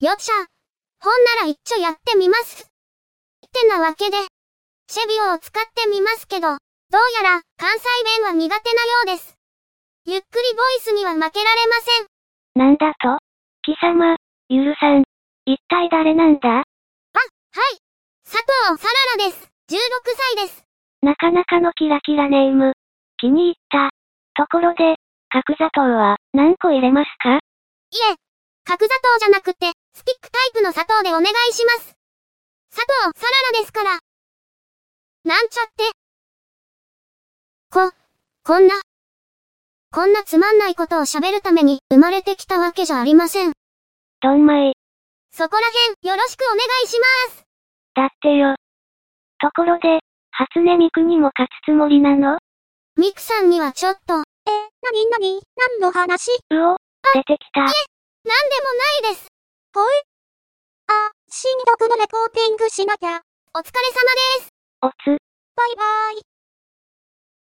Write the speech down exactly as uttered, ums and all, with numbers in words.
よっしゃ。ほんなら一丁やってみます。ってなわけで、チェビオを使ってみますけど、どうやら関西弁は苦手なようです。ゆっくりボイスには負けられません。 なんだと？貴様、ゆるさん。一体誰なんだ？あ、はい。 佐藤さららです。じゅうろくさいです。 なかなかのキラキラネーム。気に入った。ところで、角砂糖は何個入れますか？ いえ、角砂糖じゃなくて、スティックタイプの砂糖でお願いします。佐藤さららですから。なんちゃって。こ、こんな、こんなつまんないことを喋るために生まれてきたわけじゃありません。 どんまい。 そこらへんよろしくお願いします。 だってよ。ところで、初音ミクにも勝つつもりなの？ ミクさんにはちょっと。え、なになに、何の話？ うお、出てきた。 いえ、なんでもないです。 ほい？あ、新曲のレコーディングしなきゃ。 お疲れ様です。 おつ。 バイバイ。